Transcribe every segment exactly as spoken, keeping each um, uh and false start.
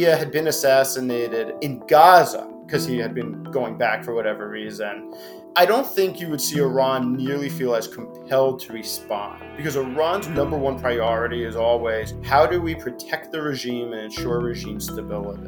Haniya had been assassinated in Gaza because he had been going back for whatever reason, I don't think you would see Iran nearly feel as compelled to respond, because Iran's number one priority is always, how do we protect the regime and ensure regime stability?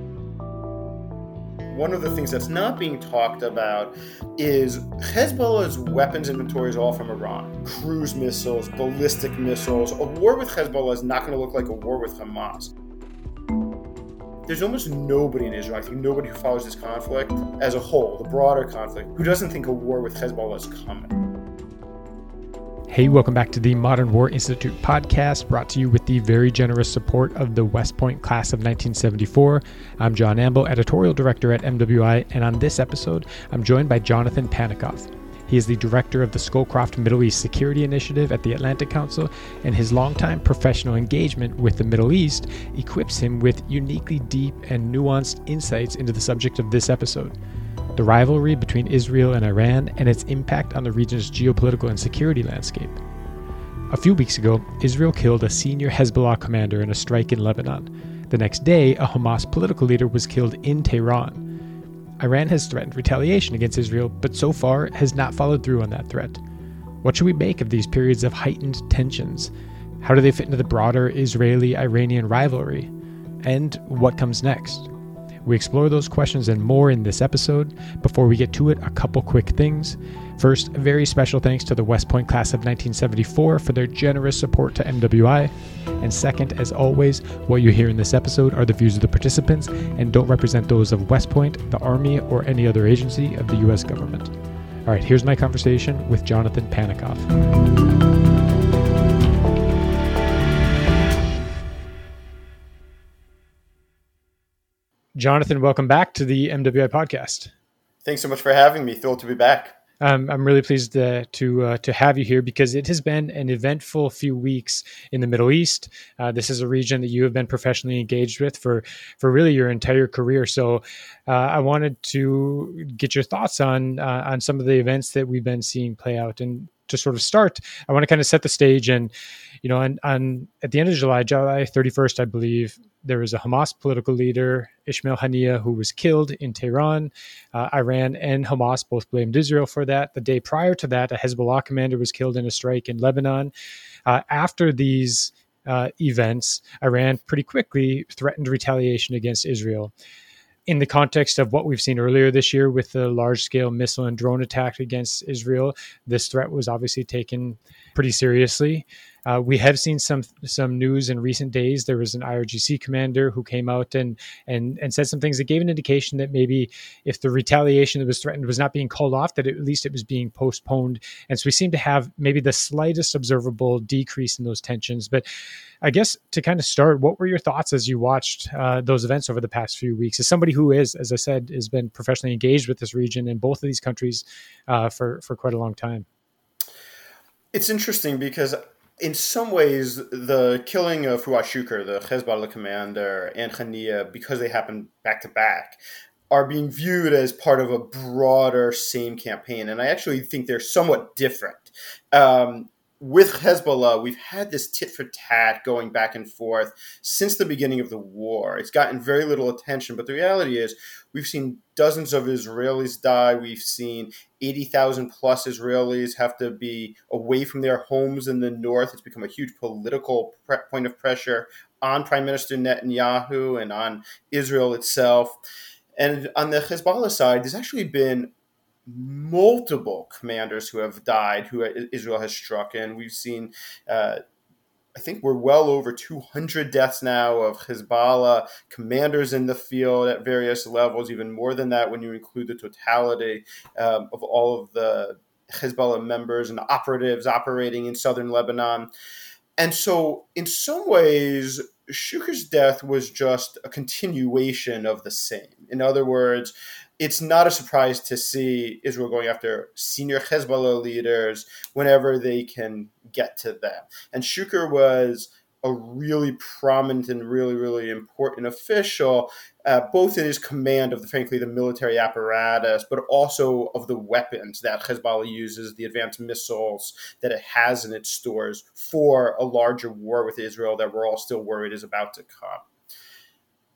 One of the things that's not being talked about is Hezbollah's weapons inventory is all from Iran. Cruise missiles, ballistic missiles. A war with Hezbollah is not going to look like a war with Hamas. There's almost nobody in Israel, I think nobody who follows this conflict as a whole, the broader conflict, who doesn't think a war with Hezbollah is coming. Hey, welcome back to the Modern War Institute podcast, brought to you with the very generous support of the West Point class of nineteen seventy-four. I'm John Amble, editorial director at M W I, and on this episode, I'm joined by Jonathan Panikoff. He is the director of the Scowcroft Middle East Security Initiative at the Atlantic Council, and his longtime professional engagement with the Middle East equips him with uniquely deep and nuanced insights into the subject of this episode: the rivalry between Israel and Iran and its impact on the region's geopolitical and security landscape. A few weeks ago, Israel killed a senior Hezbollah commander in a strike in Lebanon. The next day, a Hamas political leader was killed in Tehran. Iran has threatened retaliation against Israel, but so far has not followed through on that threat. What should we make of these periods of heightened tensions? How do they fit into the broader Israeli-Iranian rivalry? And what comes next? We explore those questions and more in this episode. Before we get to it, a couple quick things. First, a very special thanks to the West Point class of nineteen seventy-four for their generous support to M W I. And second, as always, what you hear in this episode are the views of the participants and don't represent those of West Point, the Army, or any other agency of the U S government. All right, here's my conversation with Jonathan Panikoff. Jonathan, welcome back to the M W I podcast. Thanks so much for having me. Thrilled to be back. Um, I'm really pleased to to, uh, to have you here because it has been an eventful few weeks in the Middle East. Uh, this is a region that you have been professionally engaged with for, for really your entire career. So uh, I wanted to get your thoughts on uh, on some of the events that we've been seeing play out. And to sort of start, I want to kind of set the stage. And, you know, on, on at the end of July, July thirty-first, I believe, there was a Hamas political leader, Ismail Haniyeh, who was killed in Tehran. Uh, Iran and Hamas both blamed Israel for that. The day prior to that, a Hezbollah commander was killed in a strike in Lebanon. Uh, after these uh, events, Iran pretty quickly threatened retaliation against Israel. In the context of what we've seen earlier this year with the large-scale missile and drone attack against Israel, this threat was obviously taken pretty seriously. Uh, we have seen some some news in recent days. There was an I R G C commander who came out and and and said some things that gave an indication that maybe if the retaliation that was threatened was not being called off, that at least it was being postponed. And so we seem to have maybe the slightest observable decrease in those tensions. But I guess to kind of start, what were your thoughts as you watched uh, those events over the past few weeks? As somebody who is, as I said, has been professionally engaged with this region and both of these countries uh, for, for quite a long time. It's interesting because in some ways, the killing of Fuad Shukr, the Hezbollah commander, and Haniyeh, because they happened back to back, are being viewed as part of a broader same campaign. And I actually think they're somewhat different. Um, With Hezbollah, we've had this tit for tat going back and forth since the beginning of the war. It's gotten very little attention, but the reality is we've seen dozens of Israelis die. We've seen eighty thousand plus Israelis have to be away from their homes in the north. It's become a huge political pre- point of pressure on Prime Minister Netanyahu and on Israel itself. And on the Hezbollah side, there's actually been multiple commanders who have died, who Israel has struck. And we've seen, uh, I think we're well over two hundred deaths now of Hezbollah commanders in the field at various levels, even more than that when you include the totality um, of all of the Hezbollah members and operatives operating in southern Lebanon. And so in some ways, Shukr's death was just a continuation of the same. In other words, it's not a surprise to see Israel going after senior Hezbollah leaders whenever they can get to them. And Shukr was a really prominent and really, really important official, uh, both in his command of, the, frankly, the military apparatus, but also of the weapons that Hezbollah uses, the advanced missiles that it has in its stores for a larger war with Israel that we're all still worried is about to come.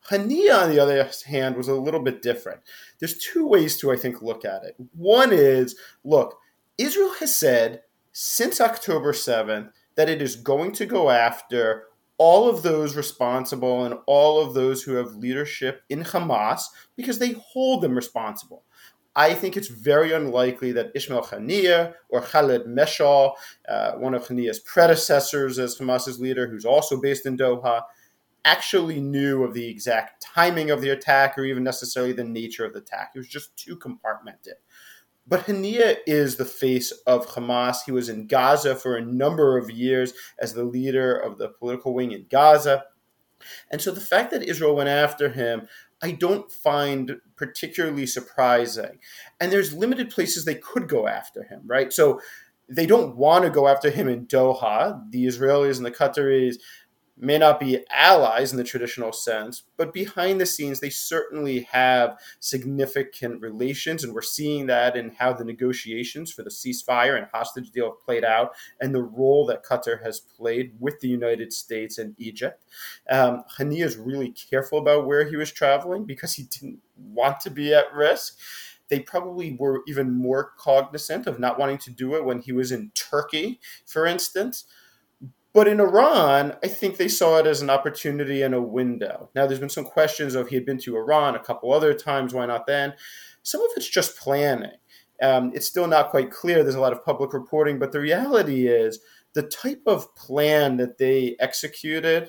Haniya, on the other hand, was a little bit different. There's two ways to, I think, look at it. One is, look, Israel has said since October seventh that it is going to go after all of those responsible and all of those who have leadership in Hamas because they hold them responsible. I think it's very unlikely that Ismail Haniyeh or Khaled Meshal, uh, one of Haniyeh's predecessors as Hamas's leader, who's also based in Doha, actually knew of the exact timing of the attack or even necessarily the nature of the attack. It was just too compartmented. But Haniyeh is the face of Hamas. He was in Gaza for a number of years as the leader of the political wing in Gaza. And so the fact that Israel went after him, I don't find particularly surprising. And there's limited places they could go after him, right? So they don't want to go after him in Doha. The Israelis and the Qataris may not be allies in the traditional sense, but behind the scenes, they certainly have significant relations. And we're seeing that in how the negotiations for the ceasefire and hostage deal have played out and the role that Qatar has played with the United States and Egypt. Um, Haniyeh is really careful about where he was traveling because he didn't want to be at risk. They probably were even more cognizant of not wanting to do it when he was in Turkey, for instance. But in Iran, I think they saw it as an opportunity and a window. Now, there's been some questions of he had been to Iran a couple other times. Why not then? Some of it's just planning. Um, it's still not quite clear. There's a lot of public reporting. But the reality is the type of plan that they executed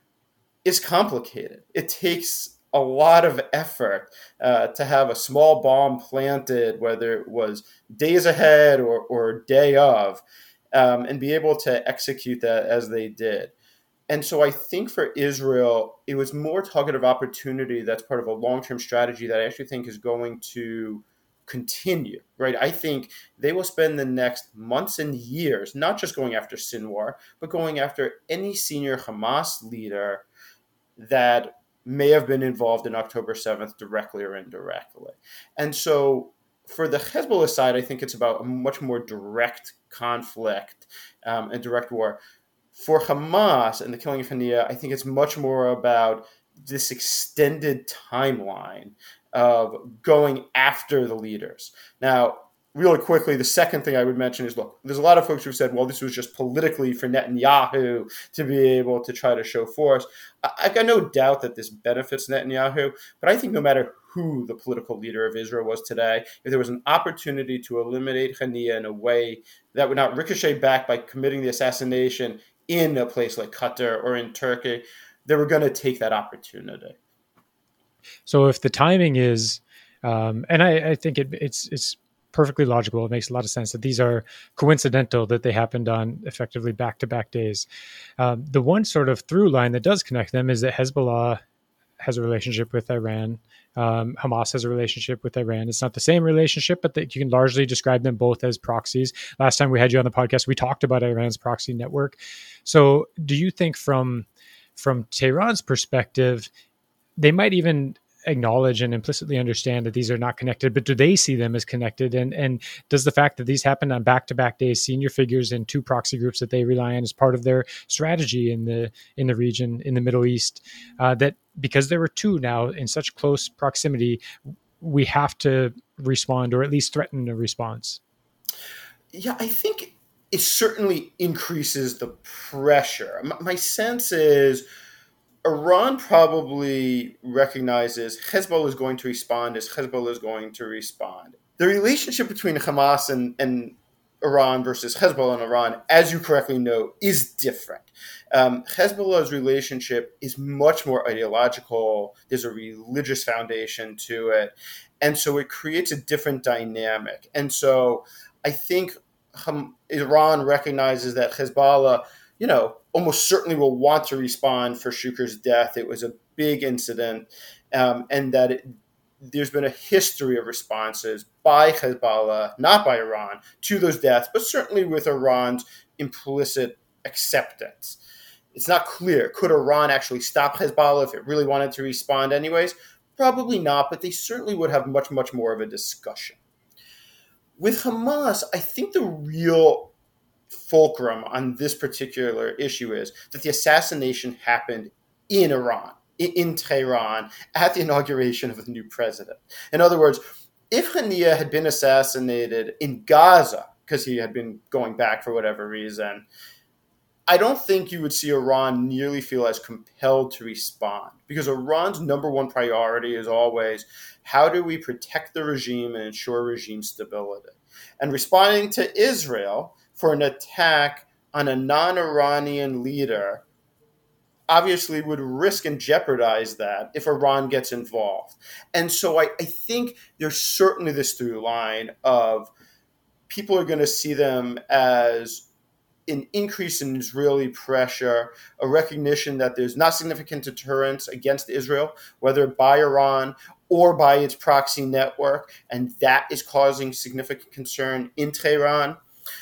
is complicated. It takes a lot of effort uh, to have a small bomb planted, whether it was days ahead or, or day of, Um, and be able to execute that as they did. And so I think for Israel, it was more targeted opportunity that's part of a long-term strategy that I actually think is going to continue, right? I think they will spend the next months and years, not just going after Sinwar, but going after any senior Hamas leader that may have been involved in October seventh directly or indirectly. And so for the Hezbollah side, I think it's about a much more direct conflict um, and direct war. For Hamas and the killing of Haniyeh, I think it's much more about this extended timeline of going after the leaders. Now, really quickly, the second thing I would mention is, look, there's a lot of folks who've said, well, this was just politically for Netanyahu to be able to try to show force. I've got no doubt that this benefits Netanyahu, but I think no matter who the political leader of Israel was today, if there was an opportunity to eliminate Haniyeh in a way that would not ricochet back by committing the assassination in a place like Qatar or in Turkey, they were going to take that opportunity. So if the timing is, um, and I, I think it, it's it's perfectly logical. It makes a lot of sense that these are coincidental, that they happened on effectively back-to-back days. Um, the one sort of through line that does connect them is that Hezbollah has a relationship with Iran. Um, Hamas has a relationship with Iran. It's not the same relationship, but that you can largely describe them both as proxies. Last time we had you on the podcast, we talked about Iran's proxy network. So do you think from from Tehran's perspective, they might even acknowledge and implicitly understand that these are not connected, but do they see them as connected? And and does the fact that these happen on back-to-back days, senior figures in two proxy groups that they rely on as part of their strategy in the in the region, in the Middle East, uh, that because there were two now in such close proximity, we have to respond or at least threaten a response? Yeah, I think it certainly increases the pressure. My, my sense is Iran probably recognizes Hezbollah is going to respond as Hezbollah is going to respond. The relationship between Hamas and, and Iran versus Hezbollah and Iran, as you correctly note, is different. Um, Hezbollah's relationship is much more ideological. There's a religious foundation to it. And so it creates a different dynamic. And so I think um, Iran recognizes that Hezbollah, you know, almost certainly will want to respond for Shuker's death. It was a big incident, um, and that it, there's been a history of responses by Hezbollah, not by Iran, to those deaths, but certainly with Iran's implicit acceptance. It's not clear. Could Iran actually stop Hezbollah if it really wanted to respond anyways? Probably not, but they certainly would have much, much more of a discussion. With Hamas, I think the real fulcrum on this particular issue is that the assassination happened in Iran. in, in Tehran at the inauguration of the new president. In other words, if Haniyeh had been assassinated in Gaza, because he had been going back for whatever reason, I don't think you would see Iran nearly feel as compelled to respond, because Iran's number one priority is always, how do we protect the regime and ensure regime stability? And responding to Israel for an attack on a non-Iranian leader obviously would risk and jeopardize that if Iran gets involved. And so I, I think there's certainly this through line of people are going to see them as an increase in Israeli pressure, a recognition that there's not significant deterrence against Israel, whether by Iran or by its proxy network, and that is causing significant concern in Tehran.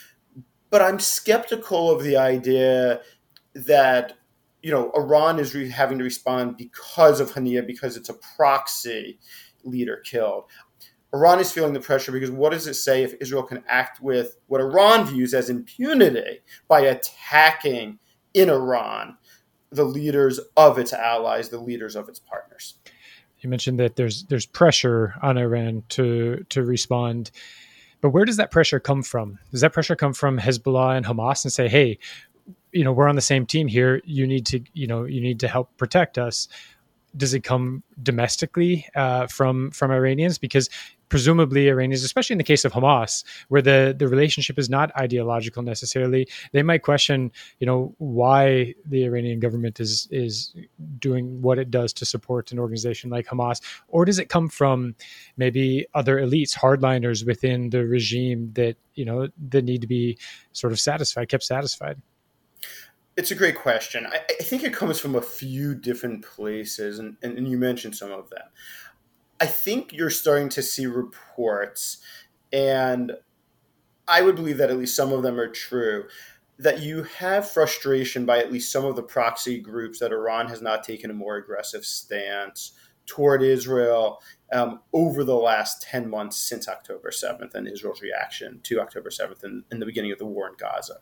But I'm skeptical of the idea that, you know, Iran is re- having to respond because of Haniyeh, because it's a proxy leader killed. Iran is feeling the pressure because what does it say if Israel can act with what Iran views as impunity by attacking in Iran the leaders of its allies, the leaders of its partners? You mentioned that there's there's pressure on Iran to to respond, but where does that pressure come from? Does that pressure come from Hezbollah and Hamas and say, hey, you know, we're on the same team here. You need to, you know, you need to help protect us? Does it come domestically uh, from from Iranians? Because presumably Iranians, especially in the case of Hamas, where the, the relationship is not ideological necessarily, they might question, you know, why the Iranian government is is doing what it does to support an organization like Hamas. Or does it come from maybe other elites, hardliners within the regime that, you know, that need to be sort of satisfied, kept satisfied? It's a great question. I, I think it comes from a few different places, and, and, and you mentioned some of them. I think you're starting to see reports, and I would believe that at least some of them are true, that you have frustration by at least some of the proxy groups that Iran has not taken a more aggressive stance toward Israel um, over the last ten months since October seventh and Israel's reaction to October seventh and, and the beginning of the war in Gaza.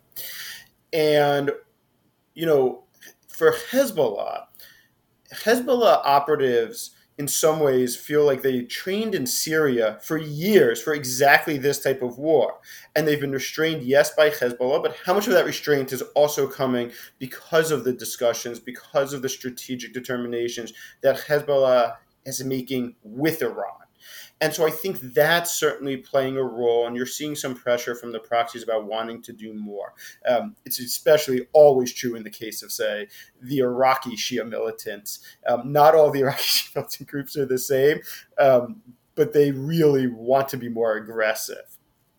And you know, for Hezbollah, Hezbollah operatives in some ways feel like they trained in Syria for years for exactly this type of war. And they've been restrained, yes, by Hezbollah, but how much of that restraint is also coming because of the discussions, because of the strategic determinations that Hezbollah is making with Iran? And so I think that's certainly playing a role, and you're seeing some pressure from the proxies about wanting to do more. Um, it's especially always true in the case of, say, the Iraqi Shia militants. Um, not all the Iraqi Shia militant groups are the same, um, but they really want to be more aggressive.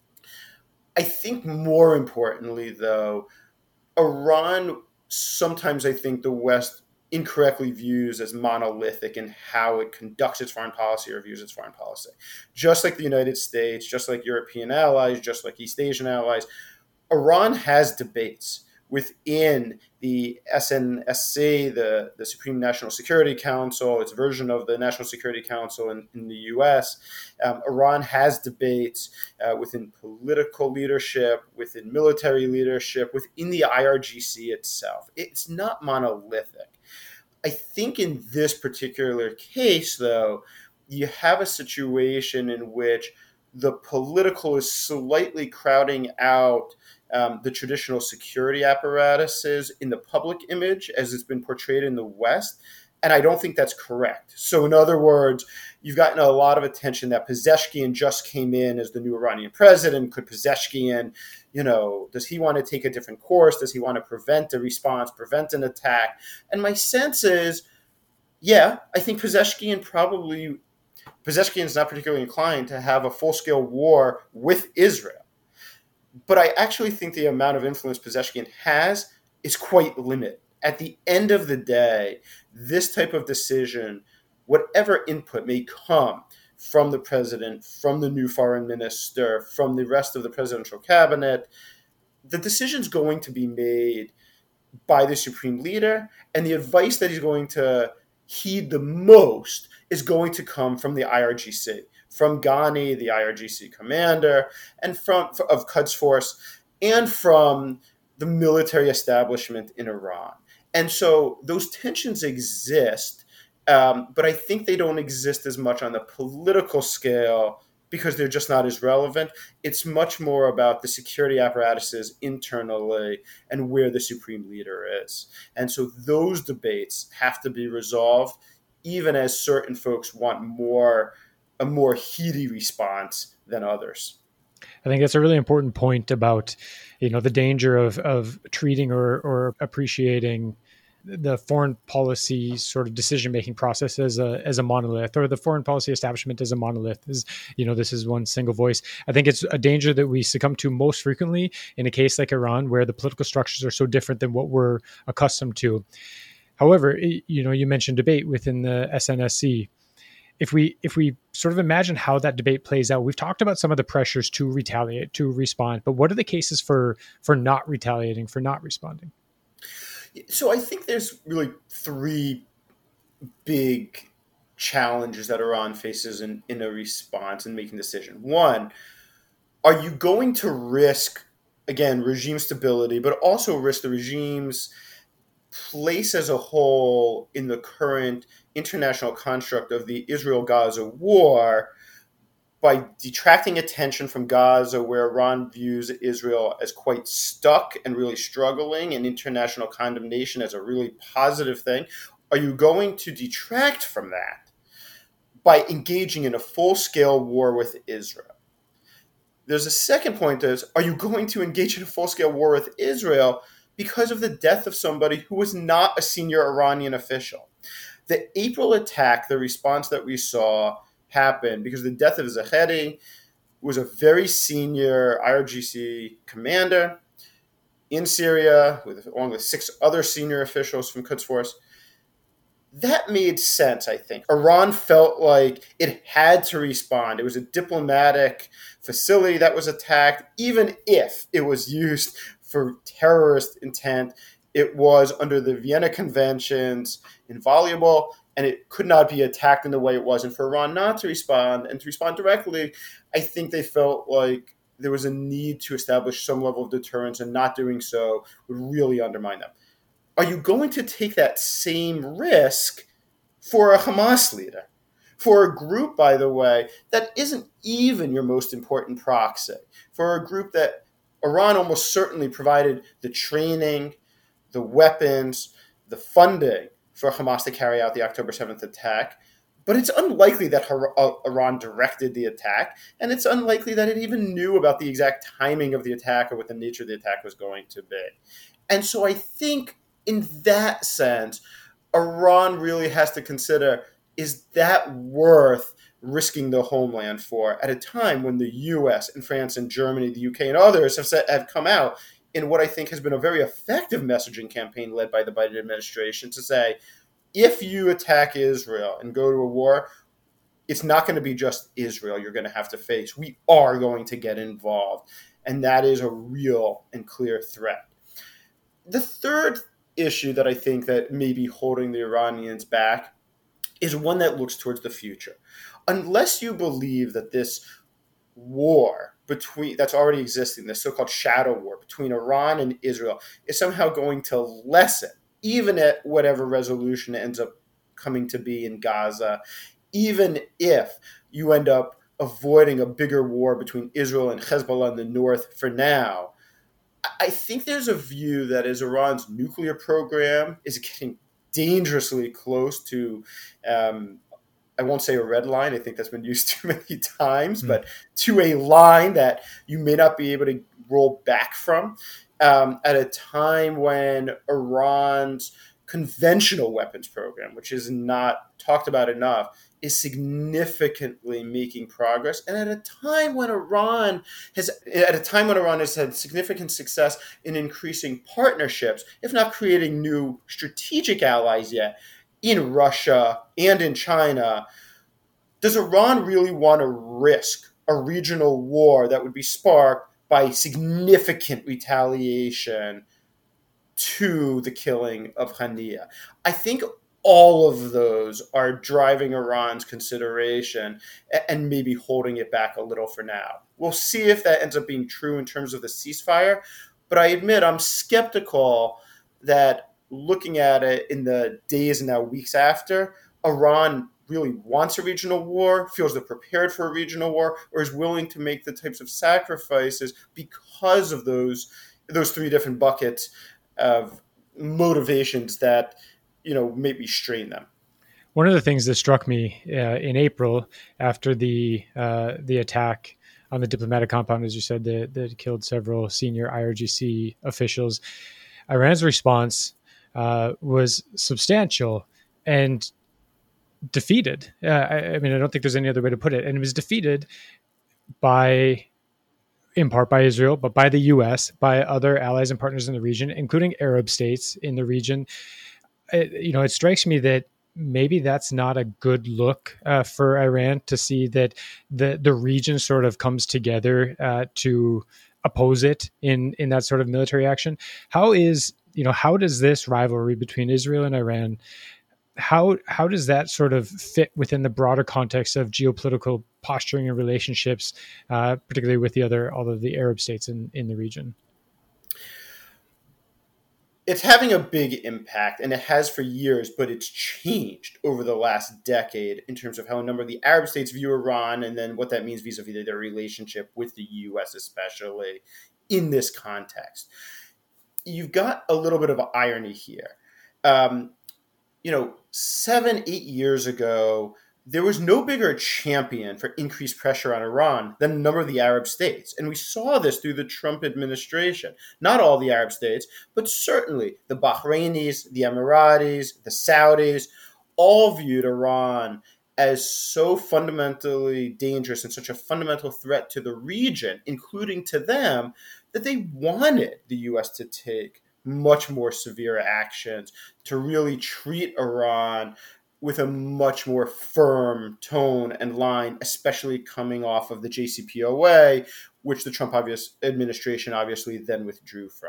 I think more importantly, though, Iran, sometimes I think the West incorrectly views as monolithic in how it conducts its foreign policy or views its foreign policy. Just like the United States, just like European allies, just like East Asian allies, Iran has debates within the S N S C, the, the Supreme National Security Council, its version of the National Security Council in, in the U S. Um, Iran has debates uh, within political leadership, within military leadership, within the I R G C itself. It's not monolithic. I think in this particular case, though, you have a situation in which the political is slightly crowding out um, the traditional security apparatuses in the public image as it's been portrayed in the West. And I don't think that's correct. So in other words, you've gotten a lot of attention that Pezeshkian just came in as the new Iranian president. Could Pezeshkian, you know, does he want to take a different course? Does he want to prevent a response, prevent an attack? And my sense is, yeah, I think Pezeshkian probably, Pezeshkian is not particularly inclined to have a full-scale war with Israel. But I actually think the amount of influence Pezeshkian has is quite limited. At the end of the day, this type of decision, whatever input may come from the president, from the new foreign minister, from the rest of the presidential cabinet, the decision's going to be made by the supreme leader, and the advice that he's going to heed the most is going to come from the I R G C, from Ghani, the I R G C commander, and from of Quds Force, and from the military establishment in Iran. And so those tensions exist Um, but I think they don't exist as much on the political scale because they're just not as relevant. It's much more about the security apparatuses internally and where the supreme leader is. And so those debates have to be resolved, even as certain folks want more a more heady response than others. I think that's a really important point about, you know, the danger of of treating or or appreciating the foreign policy sort of decision making process as a as a monolith, or the foreign policy establishment as a monolith. Is, you know, this is one single voice. I think it's a danger that we succumb to most frequently in a case like Iran, where the political structures are so different than what we're accustomed to. However, you know, you mentioned debate within the S N S C. If we if we sort of imagine how that debate plays out, we've talked about some of the pressures to retaliate, to respond, but what are the cases for for not retaliating, for not responding? So I think there's really three big challenges that Iran faces in, in a response and making a decision. One, are you going to risk, again, regime stability, but also risk the regime's place as a whole in the current international construct of the Israel-Gaza war by detracting attention from Gaza, where Iran views Israel as quite stuck and really struggling, and international condemnation as a really positive thing? Are you going to detract from that by engaging in a full-scale war with Israel? There's a second point is, are you going to engage in a full-scale war with Israel because of the death of somebody who was not a senior Iranian official? The April attack, the response that we saw, happened because the death of Zahedi was a very senior I R G C commander in Syria, with, along with six other senior officials from Quds Force. That made sense, I think. Iran felt like it had to respond. It was a diplomatic facility that was attacked, even if it was used for terrorist intent. It was under the Vienna Conventions inviolable, and it could not be attacked in the way it was. And for Iran not to respond and to respond directly, I think they felt like there was a need to establish some level of deterrence, and not doing so would really undermine them. Are you going to take that same risk for a Hamas leader? For a group, by the way, that isn't even your most important proxy. For a group that Iran almost certainly provided the training, the weapons, the funding for Hamas to carry out the October seventh attack. But it's unlikely that Iran directed the attack, and it's unlikely that it even knew about the exact timing of the attack or what the nature of the attack was going to be. And so I think in that sense, Iran really has to consider, is that worth risking the homeland for at a time when the U S and France and Germany, the U K and others have, said, have come out in what I think has been a very effective messaging campaign led by the Biden administration to say, if you attack Israel and go to a war, it's not going to be just Israel you're going to have to face. We are going to get involved. And that is a real and clear threat. The third issue that I think that may be holding the Iranians back is one that looks towards the future. Unless you believe that this war between that's already existing, this so-called shadow war between Iran and Israel, is somehow going to lessen, even at whatever resolution ends up coming to be in Gaza, even if you end up avoiding a bigger war between Israel and Hezbollah in the north for now, I think there's a view that as Iran's nuclear program is getting dangerously close to, um, I won't say a red line, I think that's been used too many times, mm. but to a line that you may not be able to roll back from, um, at a time when Iran's conventional weapons program, which is not talked about enough, is significantly making progress, and at a time when Iran has, at a time when Iran has had significant success in increasing partnerships, if not creating new strategic allies yet, in Russia and in China. Does Iran really want to risk a regional war that would be sparked by significant retaliation to the killing of Haniyeh? I think all of those are driving Iran's consideration and maybe holding it back a little for now. We'll see if that ends up being true in terms of the ceasefire, but I admit I'm skeptical that looking at it in the days and now weeks after, Iran really wants a regional war, feels they're prepared for a regional war, or is willing to make the types of sacrifices because of those those three different buckets of motivations that, you know, maybe strain them. One of the things that struck me uh, in April after the uh, the attack on the diplomatic compound, as you said, that, that killed several senior I R G C officials, Iran's response uh, was substantial and defeated. Uh, I, I mean, I don't think there's any other way to put it. And it was defeated by, in part by Israel, but by the U S, by other allies and partners in the region, including Arab states in the region. It, you know, it strikes me that maybe that's not a good look uh, for Iran, to see that the the region sort of comes together uh, to oppose it in in that sort of military action. How is, you know, how does this rivalry between Israel and Iran, how how does that sort of fit within the broader context of geopolitical posturing and relationships, uh, particularly with the other all of the Arab states in in the region? It's having a big impact, and it has for years, but it's changed over the last decade in terms of how a number of the Arab states view Iran, and then what that means vis-a-vis their relationship with the U S, especially in this context. You've got a little bit of irony here. Um, you know, seven, eight years ago, there was no bigger champion for increased pressure on Iran than a number of the Arab states. And we saw this through the Trump administration. Not all the Arab states, but certainly the Bahrainis, the Emiratis, the Saudis, all viewed Iran as so fundamentally dangerous and such a fundamental threat to the region, including to them, that they wanted the U S to take much more severe actions to really treat Iran with a much more firm tone and line, especially coming off of the J C P O A, which the Trump obvious administration obviously then withdrew from.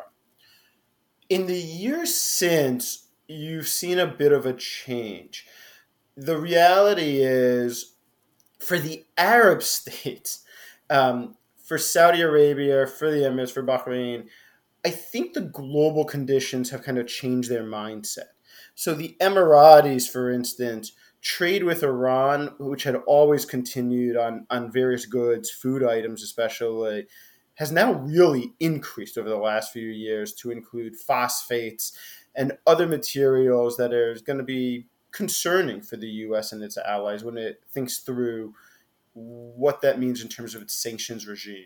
In the years since, you've seen a bit of a change. The reality is, for the Arab states, um, for Saudi Arabia, for the Emirates, for Bahrain, I think the global conditions have kind of changed their mindset. So the Emiratis, for instance, trade with Iran, which had always continued on, on various goods, food items especially, has now really increased over the last few years to include phosphates and other materials that are going to be concerning for the U S and its allies when it thinks through what that means in terms of its sanctions regime.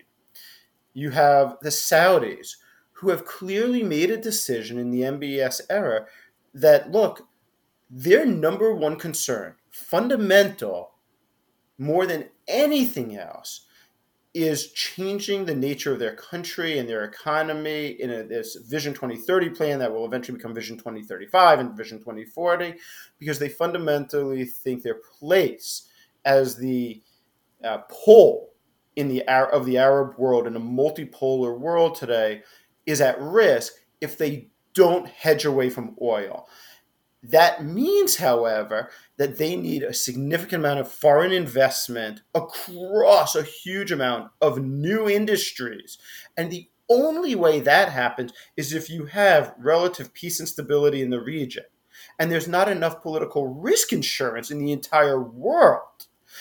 You have the Saudis, who have clearly made a decision in the M B S era that, look, their number one concern, fundamental more than anything else, is changing the nature of their country and their economy in a, this Vision twenty thirty plan that will eventually become Vision twenty thirty-five and Vision twenty forty, because they fundamentally think their place as the uh, pole in the of the Arab world, in a multipolar world today, is at risk if they don't hedge away from oil. That means, however, that they need a significant amount of foreign investment across a huge amount of new industries. And the only way that happens is if you have relative peace and stability in the region. And there's not enough political risk insurance in the entire world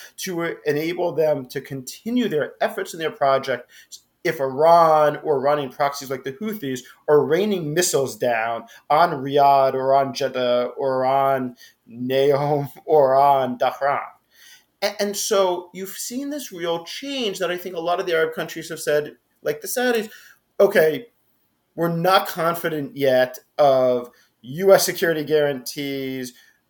to enable them to continue their efforts in their project if Iran or Iranian proxies like the Houthis are raining missiles down on Riyadh or on Jeddah or on Neom or on Dhahran. And, and so you've seen this real change that I think a lot of the Arab countries have said, like the Saudis, okay, we're not confident yet of U S security guarantees.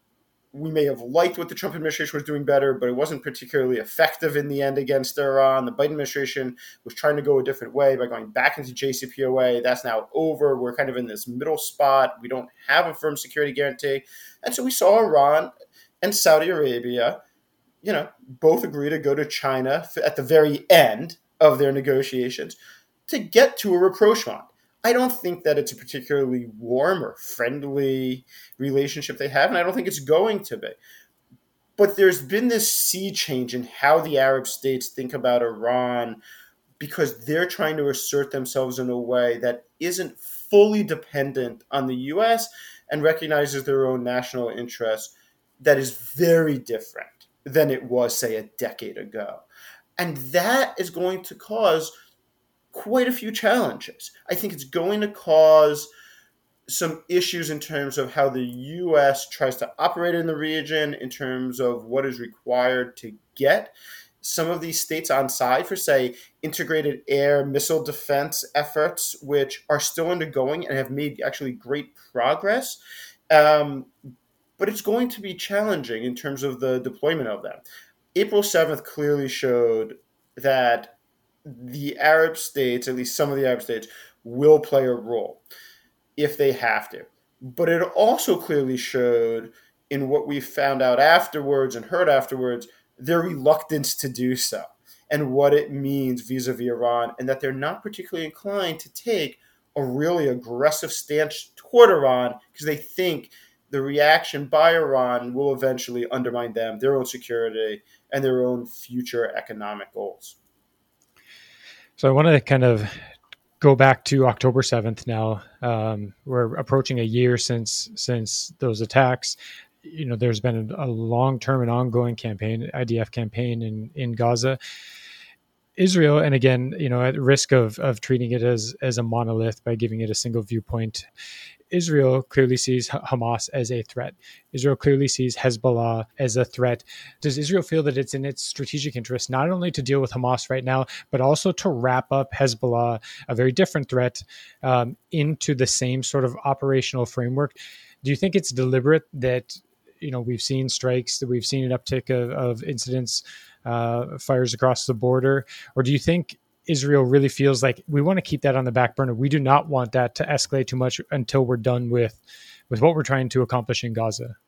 We may have liked what the Trump administration was doing better, but it wasn't particularly effective in the end against Iran. The Biden administration was trying to go a different way by going back into J C P O A. That's now over. We're kind of in this middle spot. We don't have a firm security guarantee. And so we saw Iran and Saudi Arabia, you know, both agree to go to China at the very end of their negotiations to get to a rapprochement. I don't think that it's a particularly warm or friendly relationship they have, and I don't think it's going to be. But there's been this sea change in how the Arab states think about Iran because they're trying to assert themselves in a way that isn't fully dependent on the U S and recognizes their own national interests that is very different than it was, say, a decade ago. And that is going to cause quite a few challenges. I think it's going to cause some issues in terms of how the U S tries to operate in the region, in terms of what is required to get some of these states on side for, say, integrated air missile defense efforts, which are still undergoing and have made actually great progress. Um, but it's going to be challenging in terms of the deployment of them. April seventh clearly showed that the Arab states, at least some of the Arab states, will play a role if they have to. But it also clearly showed, in what we found out afterwards and heard afterwards, their reluctance to do so and what it means vis-a-vis Iran, and that they're not particularly inclined to take a really aggressive stance toward Iran because they think the reaction by Iran will eventually undermine them, their own security, and their own future economic goals. So I want to kind of go back to October seventh now. Um, we're approaching a year since since those attacks. You know, there's been a long-term and ongoing campaign, I D F campaign in, in Gaza. Israel, and again, you know, at risk of of treating it as as a monolith by giving it a single viewpoint, Israel clearly sees Hamas as a threat. Israel clearly sees Hezbollah as a threat. Does Israel feel that it's in its strategic interest not only to deal with Hamas right now, but also to wrap up Hezbollah, a very different threat, um, into the same sort of operational framework? Do you think it's deliberate that, you know, we've seen strikes, that we've seen an uptick of, of incidents, uh, fires across the border? Or do you think Israel really feels like we want to keep that on the back burner? We do not want that to escalate too much until we're done with, with what we're trying to accomplish in Gaza?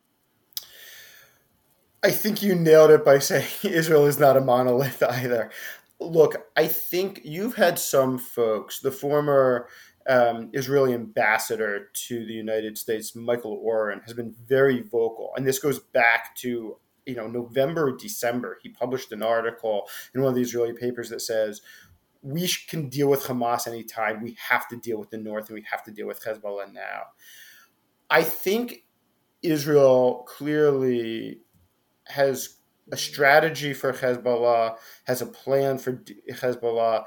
I think you nailed it by saying Israel is not a monolith either. Look, I think you've had some folks, the former um, Israeli ambassador to the United States, Michael Oren, has been very vocal. And this goes back to, you know, November, December. He published an article in one of the Israeli papers that says, we can deal with Hamas anytime. We have to deal with the North, and we have to deal with Hezbollah now. I think Israel clearly has a strategy for Hezbollah, has a plan for Hezbollah,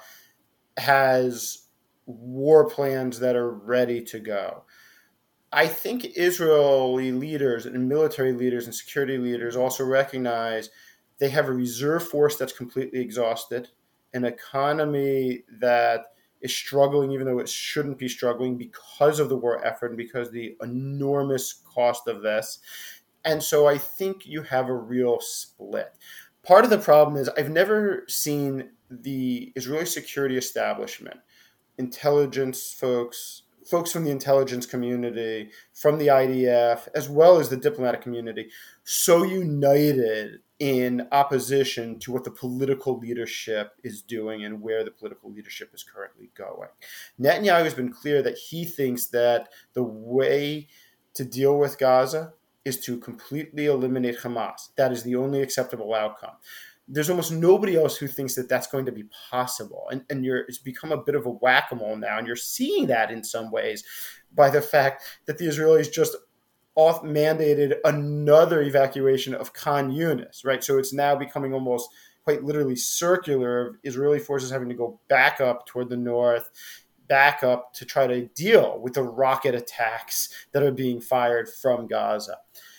has war plans that are ready to go. I think Israeli leaders and military leaders and security leaders also recognize they have a reserve force that's completely exhausted, an economy that is struggling, even though it shouldn't be struggling because of the war effort and because of the enormous cost of this. And so I think you have a real split. Part of the problem is I've never seen the Israeli security establishment, intelligence folks, folks from the intelligence community, from the I D F, as well as the diplomatic community, so united in opposition to what the political leadership is doing and where the political leadership is currently going. Netanyahu has been clear that he thinks that the way to deal with Gaza is to completely eliminate Hamas. That is the only acceptable outcome. There's almost nobody else who thinks that that's going to be possible. And, and you're, it's become a bit of a whack-a-mole now. And you're seeing that in some ways by the fact that the Israelis just off mandated another evacuation of Khan Yunis, right? So it's now becoming almost quite literally circular of Israeli forces having to go back up toward the north, back up to try to deal with the rocket attacks that are being fired from Gaza.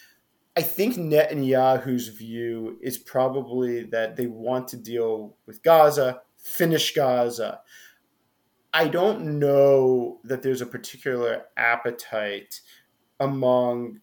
I think Netanyahu's view is probably that they want to deal with Gaza, finish Gaza. I don't know that there's a particular appetite among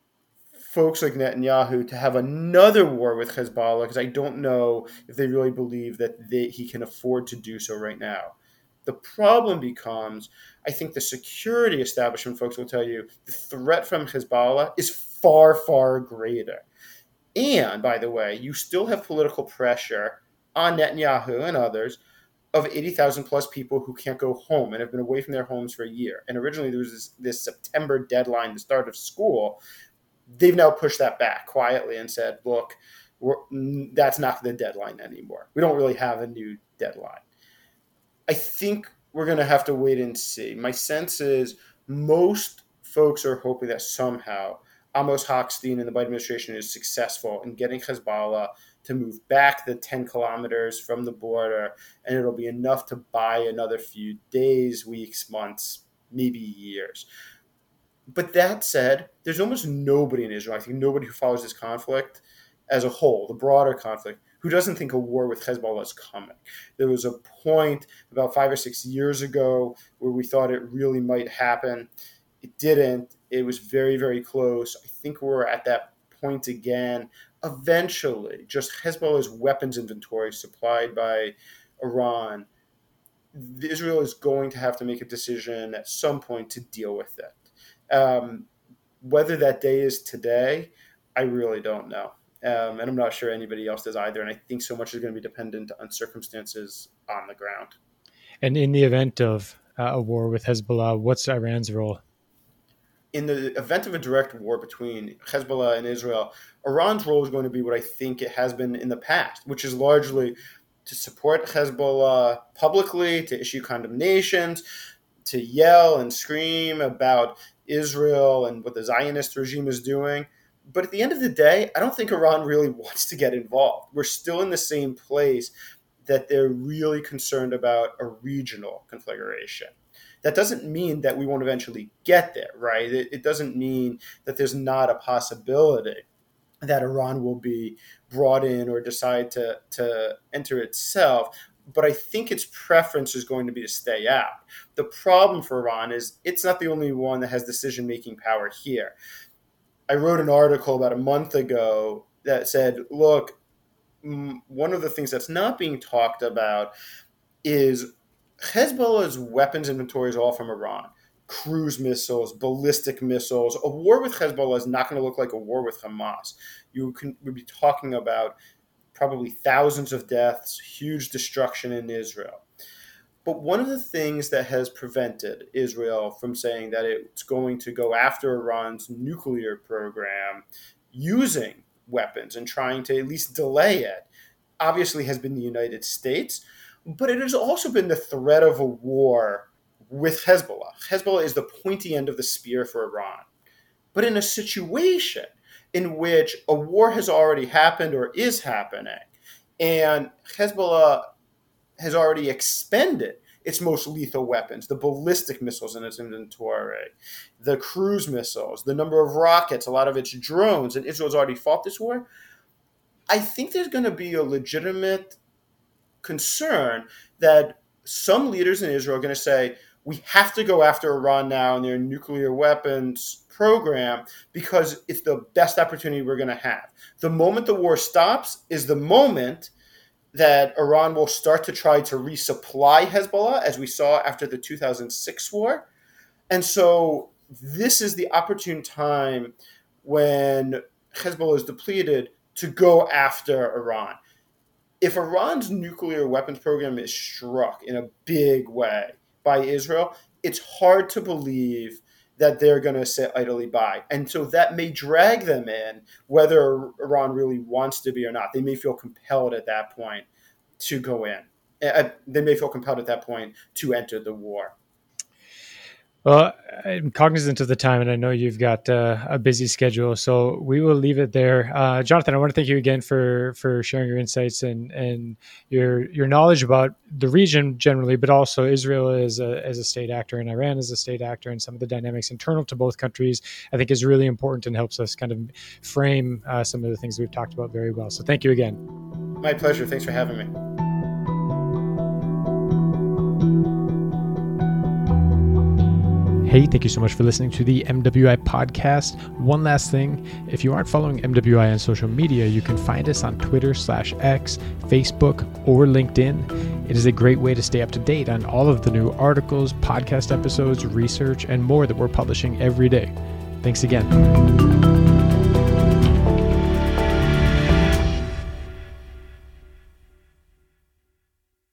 folks like Netanyahu to have another war with Hezbollah, because I don't know if they really believe that they, he can afford to do so right now. The problem becomes, I think the security establishment folks will tell you, the threat from Hezbollah is far, far greater. And, by the way, you still have political pressure on Netanyahu and others of eighty thousand plus people who can't go home and have been away from their homes for a year. And originally there was this, this September deadline, the start of school. They've now pushed that back quietly and said, look, we're, that's not the deadline anymore. We don't really have a new deadline. I think we're going to have to wait and see. My sense is most folks are hoping that somehow Amos Hochstein and the Biden administration is successful in getting Hezbollah to move back the ten kilometers from the border, and it'll be enough to buy another few days, weeks, months, maybe years. But that said, there's almost nobody in Israel, I think nobody who follows this conflict as a whole, the broader conflict, who doesn't think a war with Hezbollah is coming. There was a point about five or six years ago where we thought it really might happen. It didn't. It was very, very close. I think we're at that point again. Eventually, just Hezbollah's weapons inventory supplied by Iran, Israel is going to have to make a decision at some point to deal with it. Um, whether that day is today, I really don't know. Um, and I'm not sure anybody else does either. And I think so much is going to be dependent on circumstances on the ground. And in the event of uh, a war with Hezbollah, what's Iran's role? In the event of a direct war between Hezbollah and Israel, Iran's role is going to be what I think it has been in the past, which is largely to support Hezbollah publicly, to issue condemnations, to yell and scream about Israel and what the Zionist regime is doing. But at the end of the day, I don't think Iran really wants to get involved. We're still in the same place that they're really concerned about a regional conflagration. That doesn't mean that we won't eventually get there, right? It, it doesn't mean that there's not a possibility that Iran will be brought in or decide to, to enter itself. But I think its preference is going to be to stay out. The problem for Iran is it's not the only one that has decision-making power here. I wrote an article about a month ago that said, look, one of the things that's not being talked about is Hezbollah's weapons inventory is all from Iran. Cruise missiles, ballistic missiles. A war with Hezbollah is not going to look like a war with Hamas. You can, would be talking about probably thousands of deaths, huge destruction in Israel. But one of the things that has prevented Israel from saying that it's going to go after Iran's nuclear program using weapons and trying to at least delay it, obviously has been the United States. But it has also been the threat of a war with Hezbollah. Hezbollah is the pointy end of the spear for Iran. But in a situation in which a war has already happened or is happening, and Hezbollah has already expended its most lethal weapons, the ballistic missiles in its inventory, the cruise missiles, the number of rockets, a lot of its drones, and Israel's already fought this war, I think there's going to be a legitimate concern that some leaders in Israel are going to say, we have to go after Iran now and their nuclear weapons program because it's the best opportunity we're going to have. The moment the war stops is the moment that Iran will start to try to resupply Hezbollah, as we saw after the two thousand six war. And so this is the opportune time when Hezbollah is depleted to go after Iran. If Iran's nuclear weapons program is struck in a big way by Israel, it's hard to believe that they're going to sit idly by. And so that may drag them in, whether Iran really wants to be or not. They may feel compelled at that point to go in. Uh, they may feel compelled at that point to enter the war. Well, I'm cognizant of the time, and I know you've got uh, a busy schedule, so we will leave it there. Uh, Jonathan, I want to thank you again for for sharing your insights and and your your knowledge about the region generally, but also Israel as a as a state actor and Iran as a state actor, and some of the dynamics internal to both countries, I think is really important and helps us kind of frame uh, some of the things we've talked about very well. So thank you again. My pleasure. Thanks for having me. Hey, thank you so much for listening to the M W I podcast. One last thing, if you aren't following M W I on social media, you can find us on Twitter slash X, Facebook, or LinkedIn. It is a great way to stay up to date on all of the new articles, podcast episodes, research, and more that we're publishing every day. Thanks again.